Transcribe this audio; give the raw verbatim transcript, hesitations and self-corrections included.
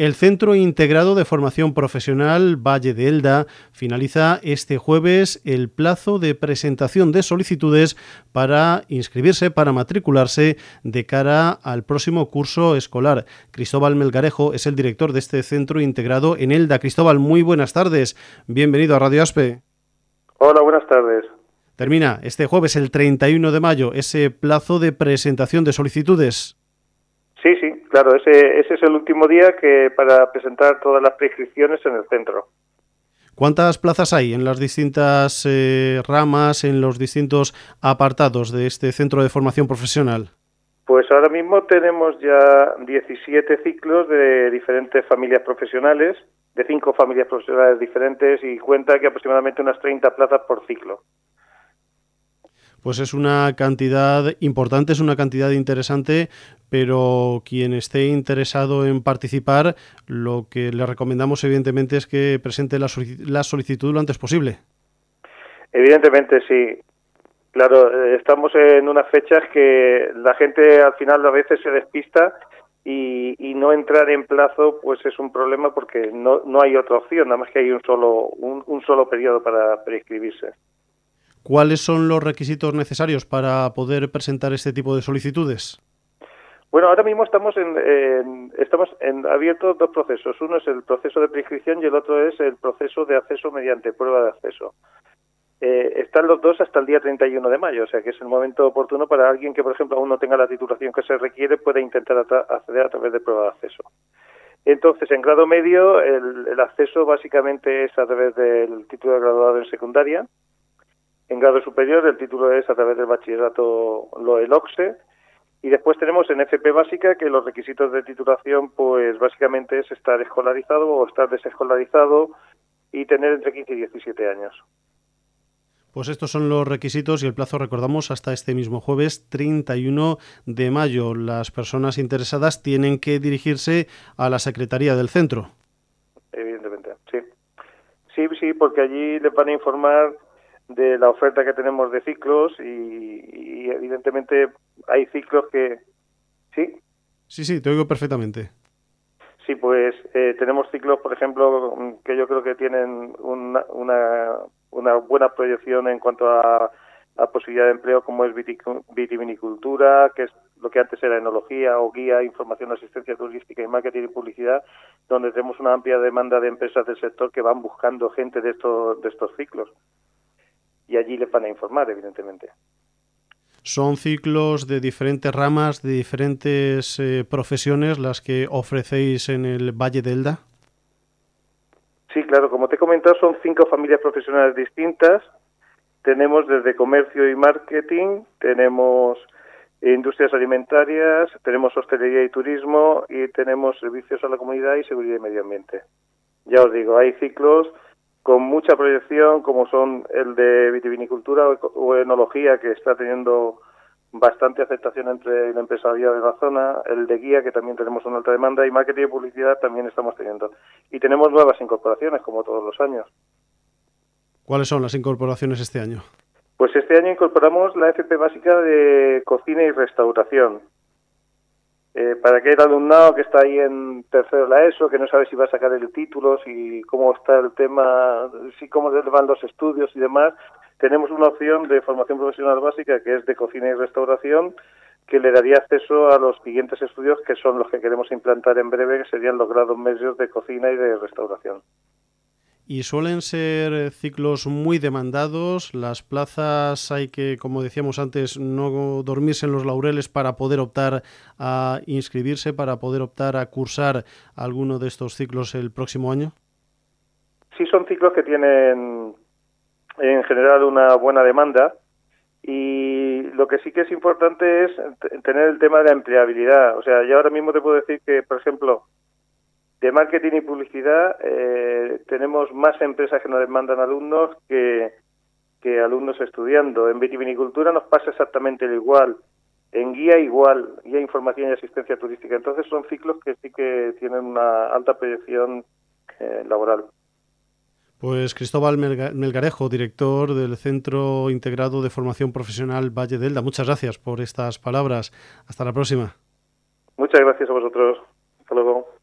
El Centro Integrado de Formación Profesional Valle de Elda finaliza este jueves el plazo de presentación de solicitudes para inscribirse, para matricularse de cara al próximo curso escolar. Cristóbal Melgarejo es el director de este Centro Integrado en Elda. Cristóbal, muy buenas tardes. Bienvenido a Radio Aspe. Hola, buenas tardes. Termina este jueves, el treinta y uno de mayo, ese plazo de presentación de solicitudes. Sí, sí, claro, ese, ese es el último día que para presentar todas las prescripciones en el centro. ¿Cuántas plazas hay en las distintas eh, ramas, en los distintos apartados de este centro de formación profesional? Pues ahora mismo tenemos ya diecisiete ciclos de diferentes familias profesionales, de cinco familias profesionales diferentes, y cuenta que aproximadamente unas treinta plazas por ciclo. Pues es una cantidad importante, es una cantidad interesante, pero quien esté interesado en participar, lo que le recomendamos evidentemente es que presente la solicitud lo antes posible. Evidentemente sí. Claro, estamos en unas fechas que la gente al final a veces se despista y, y no entrar en plazo pues es un problema porque no, no hay otra opción, nada más que hay un solo, un, un solo periodo para prescribirse. ¿Cuáles son los requisitos necesarios para poder presentar este tipo de solicitudes? Bueno, ahora mismo estamos en, en estamos en abiertos dos procesos. Uno es el proceso de prescripción y el otro es el proceso de acceso mediante prueba de acceso. Eh, están los dos hasta el día treinta y uno de mayo, o sea que es el momento oportuno para alguien que, por ejemplo, aún no tenga la titulación que se requiere, pueda intentar acceder a través de prueba de acceso. Entonces, en grado medio, el, el acceso básicamente es a través del título de graduado en secundaria. En grado superior, el título es a través del bachillerato, lo el O C S E. Y después tenemos en F P básica que los requisitos de titulación, pues básicamente es estar escolarizado o estar desescolarizado y tener entre quince y diecisiete años. Pues estos son los requisitos y el plazo, recordamos, hasta este mismo jueves treinta y uno de mayo. Las personas interesadas tienen que dirigirse a la secretaría del centro. Evidentemente, sí. Sí, sí, porque allí les van a informar de la oferta que tenemos de ciclos y, y evidentemente hay ciclos que... ¿Sí? Sí, sí, te oigo perfectamente. Sí, pues eh, tenemos ciclos, por ejemplo, que yo creo que tienen una, una, una buena proyección en cuanto a, a posibilidad de empleo, como es vitivinicultura, que es lo que antes era enología o guía, información, asistencia turística y marketing y publicidad, donde tenemos una amplia demanda de empresas del sector que van buscando gente de estos, de estos ciclos. Y allí les van a informar, evidentemente. Son ciclos de diferentes ramas, de diferentes eh, profesiones las que ofrecéis en el Valle de Elda. Sí, claro, como te he comentado, son cinco familias profesionales distintas. Tenemos desde comercio y marketing, tenemos industrias alimentarias, tenemos hostelería y turismo y tenemos servicios a la comunidad y seguridad y medio ambiente. Ya os digo, hay ciclos con mucha proyección, como son el de vitivinicultura o enología, que está teniendo bastante aceptación entre el empresariado de la zona, el de guía, que también tenemos una alta demanda, y marketing y publicidad también estamos teniendo. Y tenemos nuevas incorporaciones, como todos los años. ¿Cuáles son las incorporaciones este año? Pues este año incorporamos la F P básica de cocina y restauración. Eh, para aquel alumnado que está ahí en tercero de la ESO, que no sabe si va a sacar el título, si cómo está el tema, si cómo les van los estudios y demás, tenemos una opción de formación profesional básica que es de cocina y restauración, que le daría acceso a los siguientes estudios, que son los que queremos implantar en breve, que serían los grados medios de cocina y de restauración. Y suelen ser ciclos muy demandados, las plazas hay que, como decíamos antes, no dormirse en los laureles para poder optar a inscribirse, para poder optar a cursar alguno de estos ciclos el próximo año. Sí, son ciclos que tienen en general una buena demanda y lo que sí que es importante es tener el tema de la empleabilidad. O sea, yo ahora mismo te puedo decir que, por ejemplo, de marketing y publicidad eh, tenemos más empresas que nos demandan alumnos que, que alumnos estudiando. En vitivinicultura nos pasa exactamente lo igual. En guía igual, guía, información y asistencia turística. Entonces son ciclos que sí que tienen una alta proyección eh, laboral. Pues Cristóbal Melgarejo, director del Centro Integrado de Formación Profesional Valle de Elda. Muchas gracias por estas palabras. Hasta la próxima. Muchas gracias a vosotros. Hasta luego.